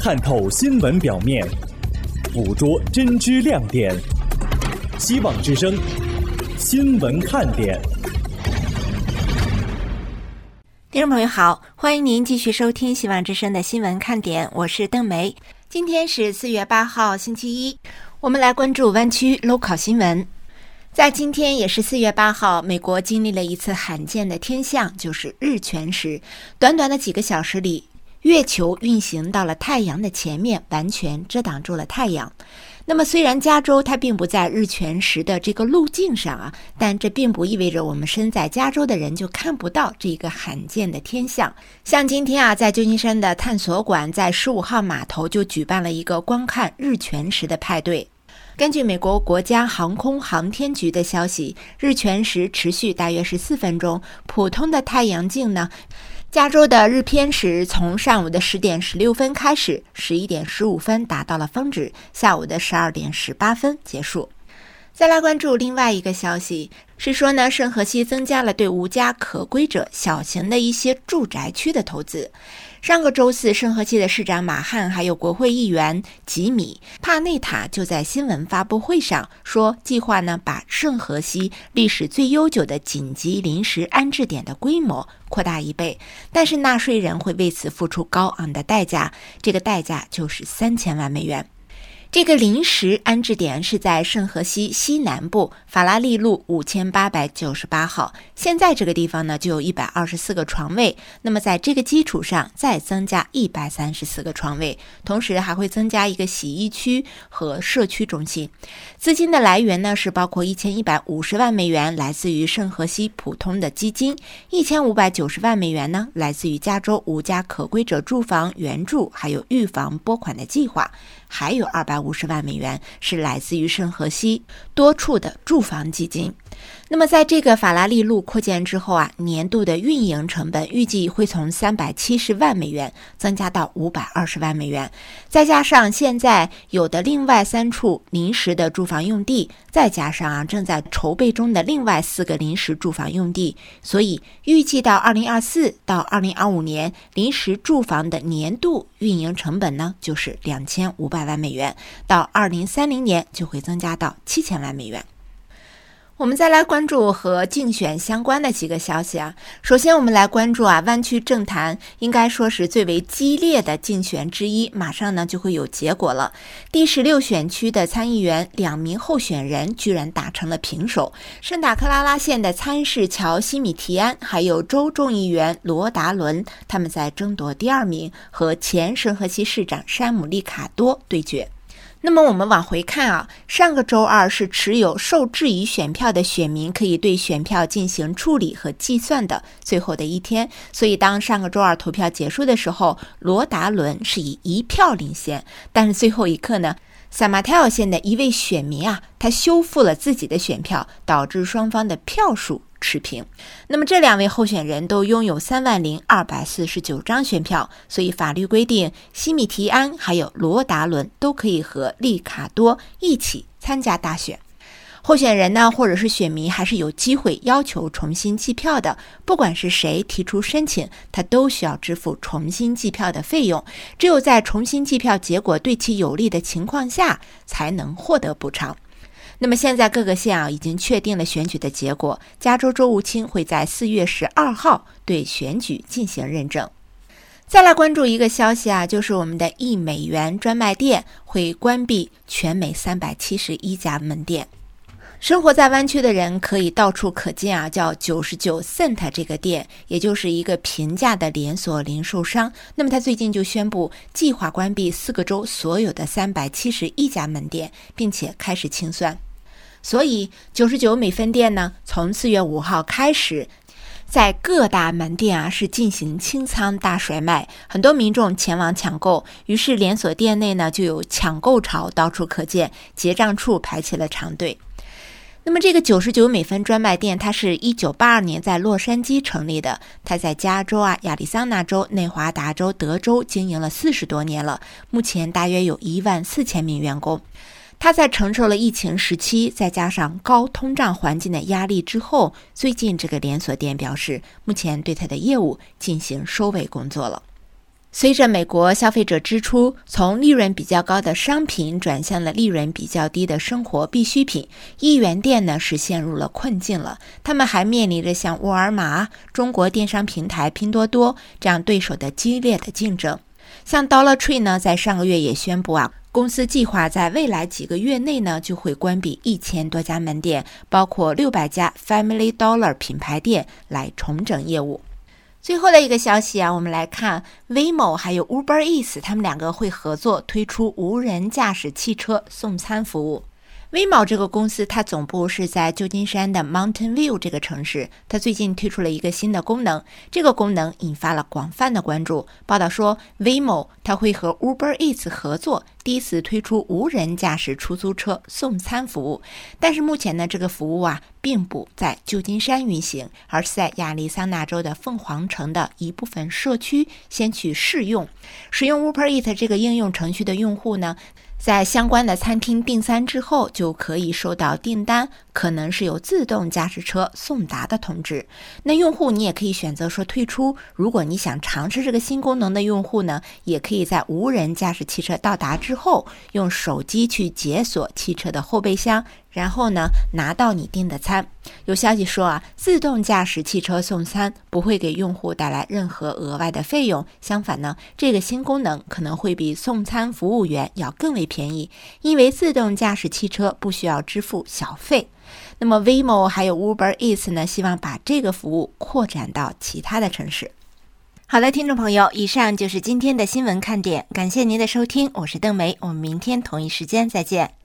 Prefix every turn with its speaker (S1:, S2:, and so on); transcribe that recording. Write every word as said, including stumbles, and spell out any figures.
S1: 看透新闻表面，捕捉真知亮点。希望之声新闻看点。
S2: 听众朋友好，欢迎您继续收听希望之声的新闻看点，我是邓梅。今天是四月八号星期一，我们来关注湾区 local 新闻。在今天也是四月八号，美国经历了一次罕见的天象，就是日全食。短短的几个小时里，月球运行到了太阳的前面，完全遮挡住了太阳。那么虽然加州它并不在日全食的这个路径上啊，但这并不意味着我们身在加州的人就看不到这个罕见的天象。像今天啊，在旧金山的探索馆在十五号码头就举办了一个观看日全食的派对。根据美国国家航空航天局的消息，日全食持续大约是四分钟，普通的太阳镜呢，加州的日偏食从上午的十点十六分开始，十一点十五分达到了峰值，下午的十二点十八分结束。再来关注另外一个消息，是说呢，圣荷西增加了对无家可归者小型的一些住宅区的投资。上个周四，圣荷西的市长马汉还有国会议员吉米帕内塔就在新闻发布会上说，计划呢把圣荷西历史最悠久的紧急临时安置点的规模扩大一倍，但是纳税人会为此付出高昂的代价，这个代价就是三千万美元。这个临时安置点是在圣荷西西南部法拉利路五千八百九十八号，现在这个地方呢就有一百二十四个床位，那么在这个基础上再增加一百三十四个床位，同时还会增加一个洗衣区和社区中心。资金的来源呢是包括一千一百五十万美元来自于圣荷西普通的基金，一千五百九十万美元呢来自于加州无家可归者住房援助还有预防拨款的计划，还有二百五十万美元是来自于圣荷西多处的住房基金。那么在这个法拉利路扩建之后啊，年度的运营成本预计会从三百七十万美元增加到五百二十万美元，再加上现在有的另外三处临时的住房用地，再加上啊正在筹备中的另外四个临时住房用地，所以预计到二零二四到二零二五年临时住房的年度运营成本呢就是两千五百万美元，到二零三零年就会增加到七千万美元。我们再来关注和竞选相关的几个消息啊。首先我们来关注啊，湾区政坛应该说是最为激烈的竞选之一，马上呢就会有结果了。第十六选区的参议员两名候选人居然打成了平手，圣塔克拉拉县的参事乔西米提安还有州众议员罗达伦，他们在争夺第二名，和前圣荷西市长山姆利卡多对决。那么我们往回看啊，上个周二是持有受质疑选票的选民可以对选票进行处理和计算的最后的一天，所以当上个周二投票结束的时候，罗达伦是以一票领先，但是最后一刻呢，萨马泰尔县的一位选民啊，他修复了自己的选票，导致双方的票数持平。那么这两位候选人都拥有三万零二百四十九张选票，所以法律规定西米提安还有罗达伦都可以和利卡多一起参加大选。候选人呢，或者是选民还是有机会要求重新计票的，不管是谁提出申请，他都需要支付重新计票的费用，只有在重新计票结果对其有利的情况下才能获得补偿。那么现在各个县啊已经确定了选举的结果，加州州务卿会在四月十二号对选举进行认证。再来关注一个消息啊，就是我们的一美元专卖店会关闭全美三百七十一家门店。生活在湾区的人可以到处可见啊，叫九十九 cent 这个店，也就是一个平价的连锁零售商。那么他最近就宣布计划关闭四个州所有的三百七十一家门店，并且开始清算。所以九十九美分店呢，从四月五号开始在各大门店啊是进行清仓大甩卖，很多民众前往抢购，于是连锁店内呢就有抢购潮到处可见，结账处排起了长队。那么这个九十九美分专卖店，它是一九八二年在洛杉矶成立的，它在加州啊、亚利桑那州、内华达州、德州经营了四十多年了，目前大约有一万四千名员工。它在承受了疫情时期再加上高通胀环境的压力之后，最近这个连锁店表示，目前对它的业务进行收尾工作了。 随着美国消费者支出从利润比较高的商品转向了利润比较低的生活必需品，一元店呢是陷入了困境了。他们还面临着像沃尔玛、中国电商平台拼多多这样对手的激烈的竞争。像 Dollar Tree 呢，在上个月也宣布啊，公司计划在未来几个月内呢就会关闭一千多家门店，包括六百家 Family Dollar 品牌店来重整业务。最后的一个消息啊，我们来看 Waymo 还有 Uber Eats 他们两个会合作推出无人驾驶汽车送餐服务。Waymo 这个公司它总部是在旧金山的 Mountain View 这个城市，它最近推出了一个新的功能，这个功能引发了广泛的关注。报道说 Waymo 它会和 Uber Eats 合作，第一次推出无人驾驶出租车送餐服务。但是目前呢，这个服务啊并不在旧金山运行，而是在亚利桑那州的凤凰城的一部分社区先去试用。使用 Uber Eats 这个应用程序的用户呢，在相关的餐厅订餐之后，就可以收到订单可能是有自动驾驶车送达的通知。那用户你也可以选择说退出，如果你想尝试这个新功能的用户呢，也可以在无人驾驶汽车到达之后，用手机去解锁汽车的后备箱，然后呢拿到你订的餐。有消息说啊，自动驾驶汽车送餐不会给用户带来任何额外的费用，相反呢，这个新功能可能会比送餐服务员要更为便宜，因为自动驾驶汽车不需要支付小费。那么 Waymo 还有 Uber Eats 呢，希望把这个服务扩展到其他的城市。好的，听众朋友，以上就是今天的新闻看点，感谢您的收听，我是邓梅，我们明天同一时间再见。